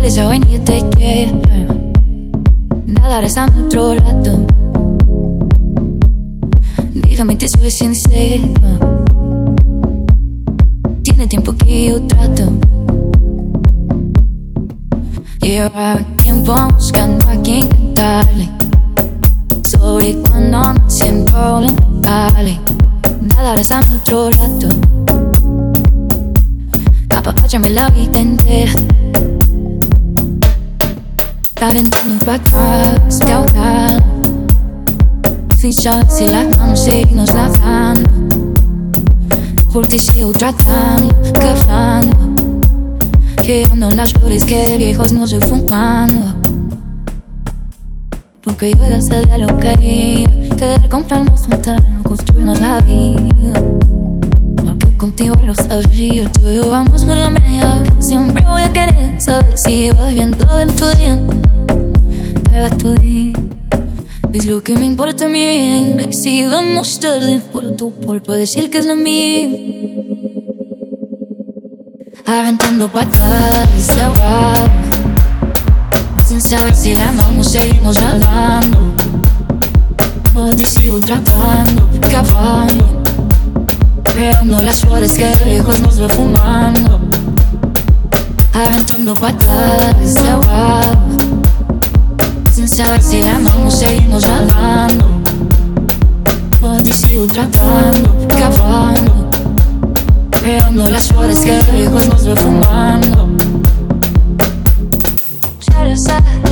naturaleza hoy ni te quiere. Nada resta a nuestro lado. Déjame te soy sincera. Tiene tiempo que yo trato. Lleva tiempo buscando a quien cantarle sobre cuando me siento vulnerable. Nada resta a nuestro lado. Apapáchame la vida entera. Aventando para atrás, caudal. Sin saber si la vamos a seguirnos lavando. Por ti sigo tratando, cavando. Quedando en las flores que de viejos no estoy fumando. Porque yo ya sabía lo que quería. Querer comprarnos juntar, construirnos la vida. Porque contigo lo sabía. Tú y yo vamos con la media. Siempre voy a querer saber si vas bien todo en tu día. Pega tu día. Es lo que me importa a mí. Si vamos tarde por tu culpa decir que es la mía. Aventando patadas de agua. Sin saber si la vamos a seguirnos nadando. Por ti sigo tratando, cavando. Creando las flores que de lejos nos va fumando. Aventando patadas de agua. Sin saber si la vamos a seguirnos nadando. Por ti sigo tratando, cavando. Creando las flores que de lejos nos va fumando.